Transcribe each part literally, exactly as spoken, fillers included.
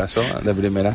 caso, de primera.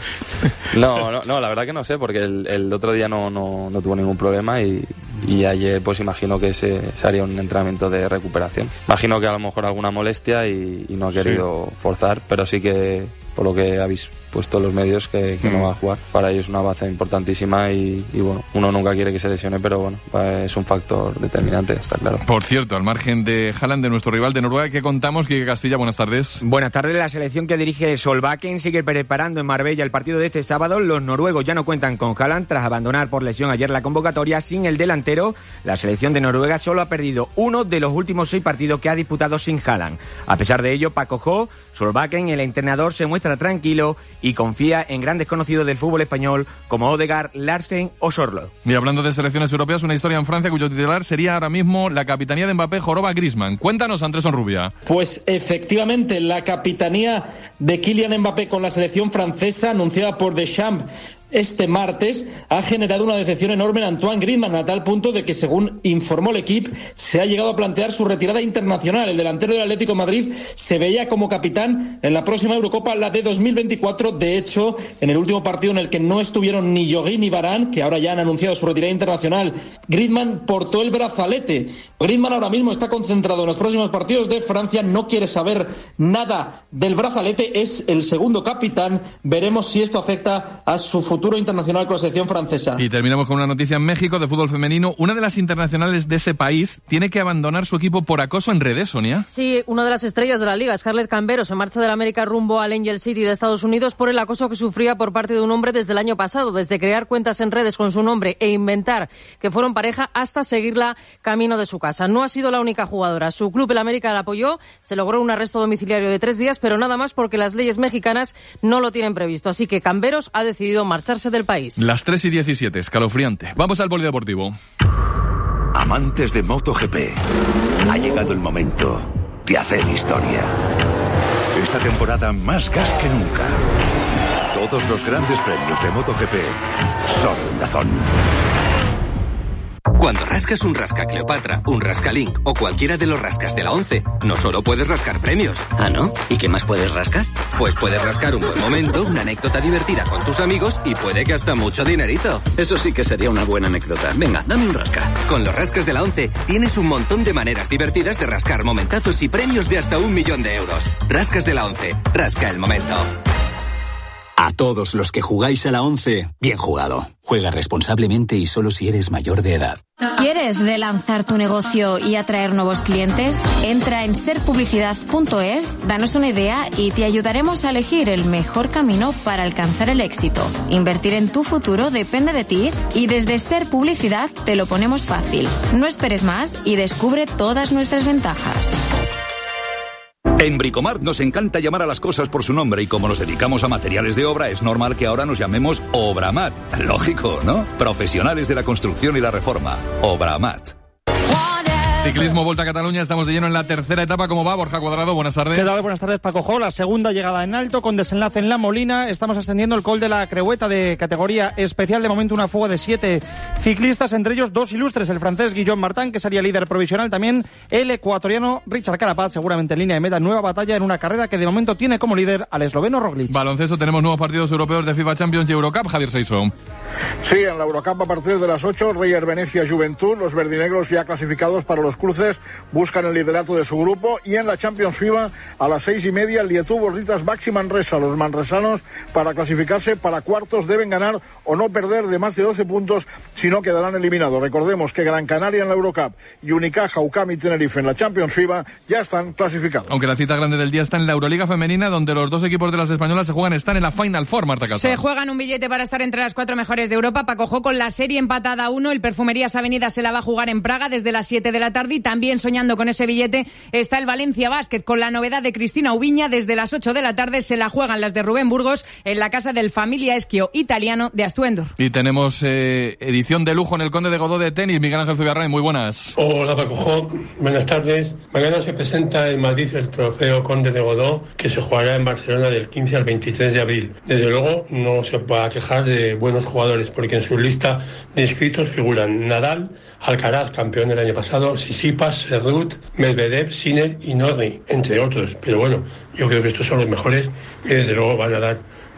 No, no, no, la verdad que no sé, porque el, el otro día no, no, no tuvo ningún problema y, y ayer pues imagino que se, se haría un entrenamiento de recuperación. Imagino que a lo mejor alguna molestia y, y no ha querido sí. forzar, pero sí que, por lo que habéis puesto los medios, que, que mm. no va a jugar. Para ellos es una baza importantísima y, y bueno, uno nunca quiere que se lesione, pero bueno, es un factor determinante, está claro. Por cierto, al margen de Haaland, de nuestro rival de Noruega, ¿qué contamos? Quique Castilla, buenas tardes. Buenas tardes. La selección que dirige Solbakken sigue preparando en Marbella el partido de este sábado. Los noruegos ya no cuentan con Haaland tras abandonar por lesión ayer la convocatoria. Sin el delantero, la selección de Noruega solo ha perdido uno de los últimos seis partidos que ha disputado sin Haaland. A pesar de ello, Paco Jo, Solbakken, el entrenador, se muestra tranquilo y confía en grandes conocidos del fútbol español como Odegaard, Larsen o Sorloth. Y hablando de selecciones europeas, una historia en Francia cuyo titular sería ahora mismo la capitanía de Mbappé joroba Griezmann. Cuéntanos, Andrés Onrubia. Pues efectivamente, la capitanía de Kylian Mbappé con la selección francesa, anunciada por Deschamps este martes, ha generado una decepción enorme en Antoine Griezmann, a tal punto de que, según informó el equipo, se ha llegado a plantear su retirada internacional. El delantero del Atlético de Madrid se veía como capitán en la próxima Eurocopa, la de dos mil veinticuatro. De hecho, en el último partido en el que no estuvieron ni Lloris ni Varane, que ahora ya han anunciado su retirada internacional, Griezmann portó el brazalete. Griezmann ahora mismo está concentrado en los próximos partidos de Francia, no quiere saber nada del brazalete, es el segundo capitán. Veremos si esto afecta a su futuro futuro internacional con la selección francesa. Y terminamos con una noticia en México de fútbol femenino. Una de las internacionales de ese país tiene que abandonar su equipo por acoso en redes, Sonia. Sí, una de las estrellas de la liga, Scarlett Camberos, se marcha del América rumbo al Angel City de Estados Unidos por el acoso que sufría por parte de un hombre desde el año pasado, desde crear cuentas en redes con su nombre e inventar que fueron pareja hasta seguirla camino de su casa. No ha sido la única jugadora. Su club, el América, la apoyó, se logró un arresto domiciliario de tres días, pero nada más porque las leyes mexicanas no lo tienen previsto. Así que Camberos ha decidido marcharse del país. Las tres y diecisiete, escalofriante. Vamos al polideportivo. Amantes de MotoGP, ha llegado el momento de hacer historia. Esta temporada más gas que nunca. Todos los grandes premios de MotoGP son en DAZN. Cuando rascas un Rasca Cleopatra, un Rasca Link o cualquiera de los rascas de la once, no solo puedes rascar premios. ¿Ah, no? ¿Y qué más puedes rascar? Pues puedes rascar un buen momento, una anécdota divertida con tus amigos y puede que hasta mucho dinerito. Eso sí que sería una buena anécdota. Venga, dame un rasca. Con los rascas de la once tienes un montón de maneras divertidas de rascar momentazos y premios de hasta un millón de euros. Rascas de la once. Rasca el momento. A todos los que jugáis a la once, bien jugado. Juega responsablemente y solo si eres mayor de edad. ¿Quieres relanzar tu negocio y atraer nuevos clientes? Entra en ser publicidad punto es, danos una idea y te ayudaremos a elegir el mejor camino para alcanzar el éxito. Invertir en tu futuro depende de ti y desde Ser Publicidad te lo ponemos fácil. No esperes más y descubre todas nuestras ventajas. En Bricomart nos encanta llamar a las cosas por su nombre y como nos dedicamos a materiales de obra es normal que ahora nos llamemos Obramat. Lógico, ¿no? Profesionales de la construcción y la reforma. Obramat. Ciclismo, Volta a Cataluña, estamos de lleno en la tercera etapa. ¿Cómo va, Borja Cuadrado? Buenas tardes. ¿Qué tal? Buenas tardes, Paco Jo. La segunda llegada en alto con desenlace en La Molina. Estamos ascendiendo el Col de la Creueta de categoría especial. De momento una fuga de siete ciclistas, entre ellos dos ilustres. El francés Guillaume Martin, que sería líder provisional. También el ecuatoriano Richard Carapaz, seguramente en línea de meta. Nueva batalla en una carrera que de momento tiene como líder al esloveno Roglic. Baloncesto, tenemos nuevos partidos europeos de FIFA Champions y Eurocup. Javier Seiso. Sí, en la Eurocup a partir de las ocho, Reyer Venecia Juventud. Los verdinegros ya clasificados para los cruces buscan el liderato de su grupo, y en la Champions FIBA a las seis y media el Lietu Borritas Baxi Manresa. Los manresanos, para clasificarse para cuartos, deben ganar o no perder de más de doce puntos, si no quedarán eliminados. Recordemos que Gran Canaria en la Eurocup y Unicaja, U C A M y Tenerife en la Champions FIBA ya están clasificados. Aunque la cita grande del día está en la Euroliga femenina, donde los dos equipos de las españolas se juegan, están en la Final Four, Marta Casas. Se juegan un billete para estar entre las cuatro mejores de Europa. Paco Jo, con la serie empatada a uno, el Perfumerías Avenida se la va a jugar en Praga desde las siete de la tarde, y también soñando con ese billete está el Valencia Basket, con la novedad de Cristina Ubiña. Desde las ocho de la tarde se la juegan las de Rubén Burgos en la casa del Familia Esquio italiano de Astuendor. Y tenemos eh, edición de lujo en el Conde de Godó de tenis. Miguel Ángel Zubiarray, muy buenas. Hola, Paco Jo, buenas tardes. Mañana se presenta en Madrid el trofeo Conde de Godó, que se jugará en Barcelona del quince al veintitrés de abril. Desde luego no se va a quejar de buenos jugadores, porque en su lista de inscritos figuran Nadal, Alcaraz, campeón del año pasado, Tsitsipas, Serrut, Medvedev, Sinner y Norrie, entre otros. Pero bueno, yo creo que estos son los mejores y desde luego van a dar